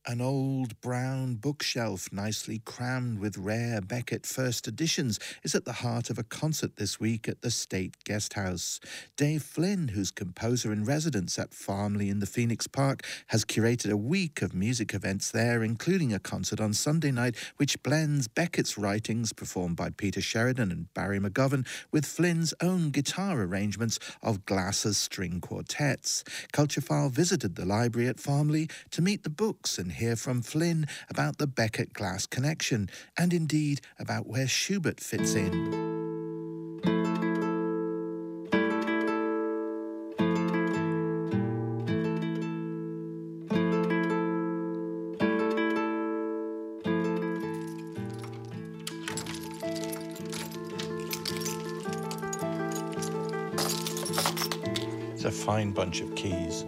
An old brown bookshelf, nicely crammed with rare Beckett first editions, is at the heart of a concert this week at the State Guesthouse. Dave Flynn, who's composer-in-residence at Farmley in the Phoenix Park, has curated a week of music events there, including a concert on Sunday night which blends Beckett's writings, performed by Peter Sheridan and Barry McGovern, with Flynn's own guitar arrangements of Glass's string quartets. Culturefile visited the library at Farmley to meet the books and hear from Flynn about the Beckett-Glass connection, and indeed about where Schubert fits in. It's a fine bunch of keys.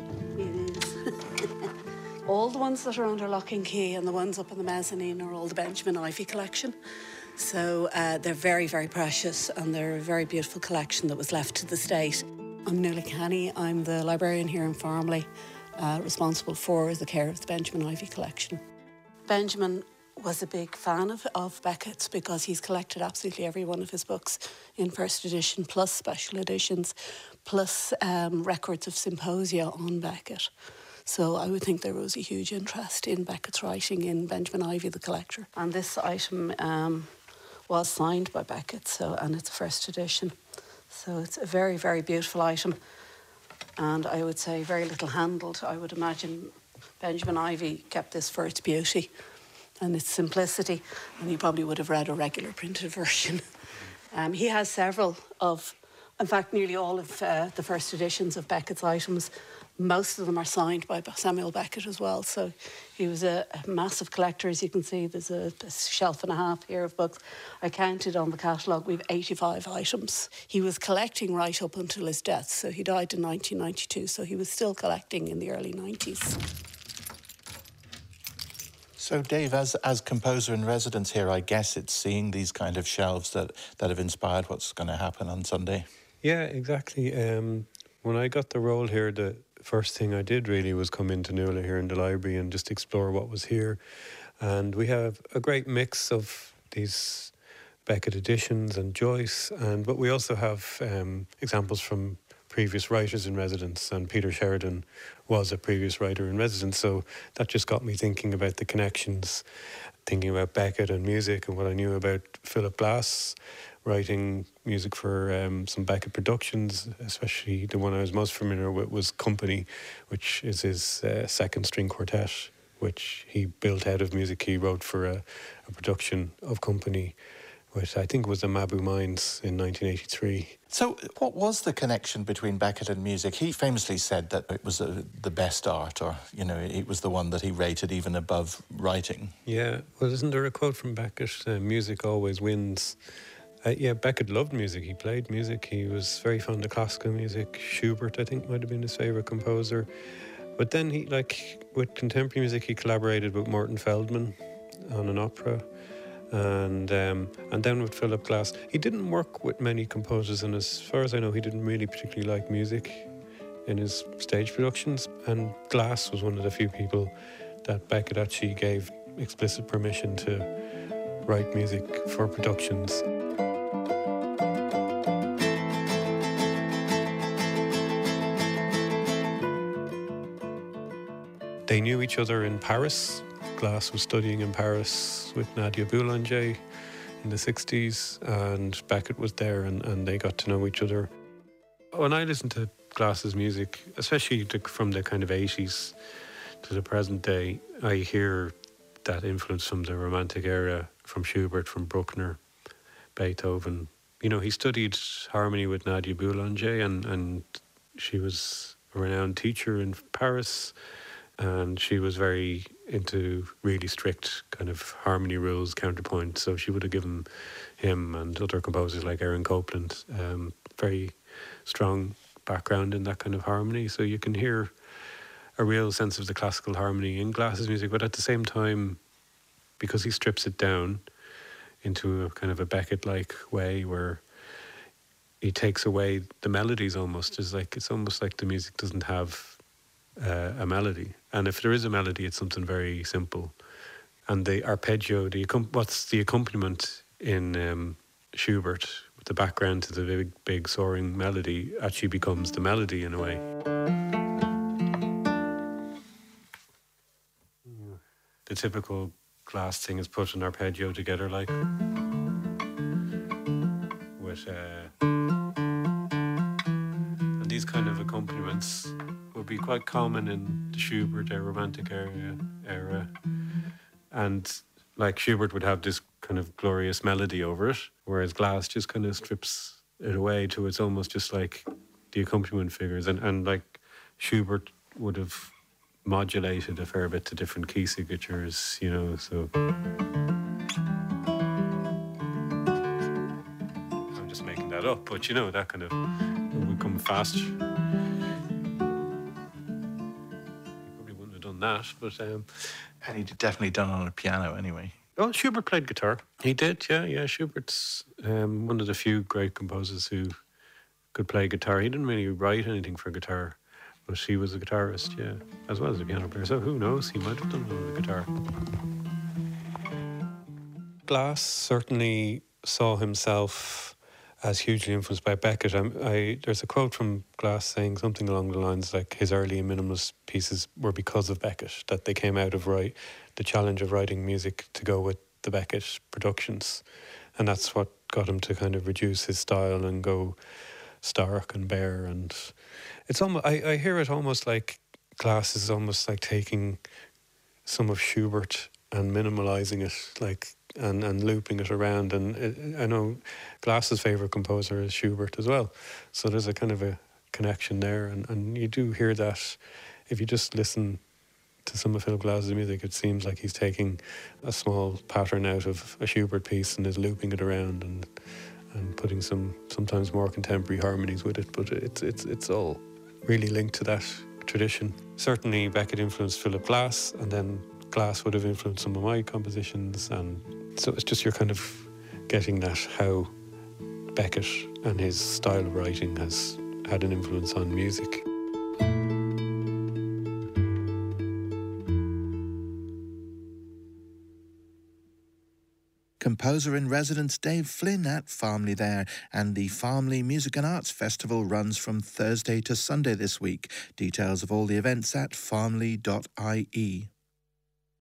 All the ones that are under lock and key and the ones up in the mezzanine are all the Benjamin Ivy collection. So they're very, very precious, and they're a very beautiful collection that was left to the state. I'm Nuala Canny. I'm the librarian here in Farmley, responsible for the care of the Benjamin Ivy collection. Benjamin was a big fan of Beckett's because he's collected absolutely every one of his books in first edition, plus special editions, plus records of symposia on Beckett. So I would think there was a huge interest in Beckett's writing in Benjamin Ivy, the collector. And this item was signed by Beckett, and it's a first edition. So it's a very, very beautiful item. And I would say very little handled. I would imagine Benjamin Ivy kept this for its beauty and its simplicity. And he probably would have read a regular printed version. He has several of, in fact, nearly all of the first editions of Beckett's items. Most of them are signed by Samuel Beckett as well. So he was a massive collector, as you can see. There's a shelf and a half here of books. I counted on the catalogue, we've 85 items. He was collecting right up until his death. So he died in 1992, so he was still collecting in the early 90s. So, Dave, as composer-in-residence here, I guess it's seeing these kind of shelves that have inspired what's going to happen on Sunday. Yeah, exactly. When I got the role here, the first thing I did really was come into Nuala here in the library and just explore what was here. And we have a great mix of these Beckett editions and Joyce, but we also have examples from previous writers in residence, and Peter Sheridan was a previous writer in residence, so that just got me thinking about the connections, thinking about Beckett and music and what I knew about Philip Glass, writing music for some Beckett productions, especially the one I was most familiar with was Company, which is his second string quartet, which he built out of music he wrote for a production of Company, which I think was the Mabu Mines in 1983. So what was the connection between Beckett and music? He famously said that it was the best art, or, it was the one that he rated even above writing. Yeah, well, isn't there a quote from Beckett, music always wins? Beckett loved music. He played music. He was very fond of classical music. Schubert, I think, might have been his favourite composer. But then he, with contemporary music, he collaborated with Morton Feldman on an opera. And then with Philip Glass. He didn't work with many composers, and as far as I know, he didn't really particularly like music in his stage productions. And Glass was one of the few people that Beckett actually gave explicit permission to write music for productions. They knew each other in Paris. Glass was studying in Paris with Nadia Boulanger in the 60s, and Beckett was there, and they got to know each other. When I listen to Glass's music, especially from the kind of 80s to the present day, I hear that influence from the Romantic era, from Schubert, from Bruckner, Beethoven. He studied harmony with Nadia Boulanger, and she was a renowned teacher in Paris, and she was very into really strict kind of harmony rules, counterpoint. So she would have given him and other composers like Aaron Copland very strong background in that kind of harmony. So you can hear a real sense of the classical harmony in Glass's music, but at the same time, because he strips it down into a kind of a Beckett-like way where he takes away the melodies almost. It's almost like the music doesn't have a melody. And if there is a melody, it's something very simple. And the arpeggio, what's the accompaniment in Schubert, with the background to the big soaring melody, actually becomes the melody in a way. The typical Glass thing is put an arpeggio together, like with and these kind of accompaniments would be quite common in the Schubert Romantic era, and like Schubert would have this kind of glorious melody over it, whereas Glass just kind of strips it away to it's almost just like the accompaniment figures, and like Schubert would have modulated a fair bit to different key signatures, you know, so I'm just making that up, but you know, that kind of would come faster. He probably wouldn't have done that, but and he'd definitely done it on a piano anyway. Oh, Schubert played guitar. He did, yeah. Schubert's one of the few great composers who could play guitar. He didn't really write anything for guitar, but he was a guitarist, yeah, as well as a piano player. So who knows? He might have done it with the guitar. Glass certainly saw himself as hugely influenced by Beckett. There's a quote from Glass saying something along the lines like his early minimalist pieces were because of Beckett, that they came out of the challenge of writing music to go with the Beckett productions. And that's what got him to kind of reduce his style and go stark and bare. And it's almost, I hear it almost like Glass is almost like taking some of Schubert and minimalising it, like, and looping it around. And I know Glass's favourite composer is Schubert as well. So there's a kind of a connection there. And you do hear that if you just listen to some of Philip Glass's music, it seems like he's taking a small pattern out of a Schubert piece and is looping it around and putting some sometimes more contemporary harmonies with it. But it's all really linked to that tradition. Certainly Beckett influenced Philip Glass, and then Glass would have influenced some of my compositions, and so it's just you're kind of getting that how Beckett and his style of writing has had an influence on music. Composer in residence Dave Flynn at Farmley there, and the Farmley Music and Arts Festival runs from Thursday to Sunday this week. Details of all the events at farmley.ie.